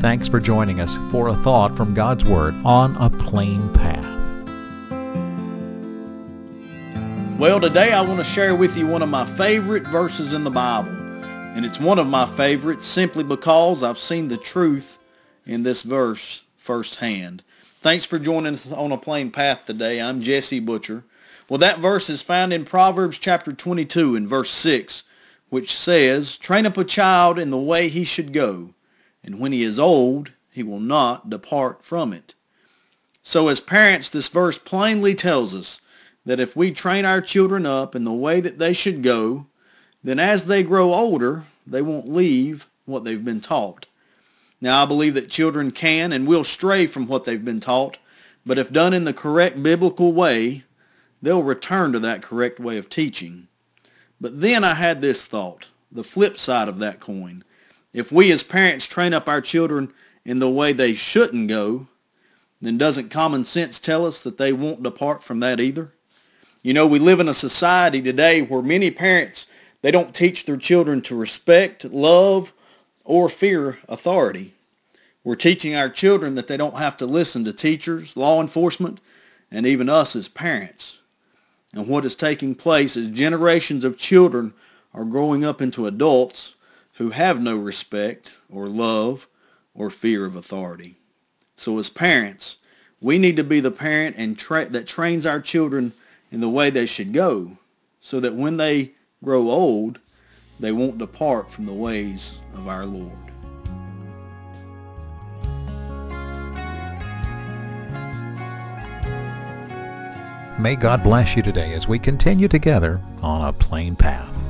Thanks for joining us for a thought from God's Word on a plain path. Well, today I want to share with you one of my favorite verses in the Bible. And it's one of my favorites simply because I've seen the truth in this verse firsthand. Thanks for joining us on A Plain Path today. I'm Jesse Butcher. Well, that verse is found in Proverbs chapter 22 and verse 6, which says, "Train up a child in the way he should go, and when he is old, he will not depart from it." So as parents, this verse plainly tells us that if we train our children up in the way that they should go, then as they grow older, they won't leave what they've been taught. Now, I believe that children can and will stray from what they've been taught, but if done in the correct biblical way, they'll return to that correct way of teaching. But then I had this thought, the flip side of that coin. If we as parents train up our children in the way they shouldn't go, then doesn't common sense tell us that they won't depart from that either? You know, we live in a society today where many parents, they don't teach their children to respect, love, or fear authority. We're teaching our children that they don't have to listen to teachers, law enforcement, and even us as parents. And what is taking place is generations of children are growing up into adults who have no respect or love or fear of authority. So as parents, we need to be the parent that trains our children in the way they should go, so that when they grow old, they won't depart from the ways of our Lord. May God bless you today as we continue together on a plain path.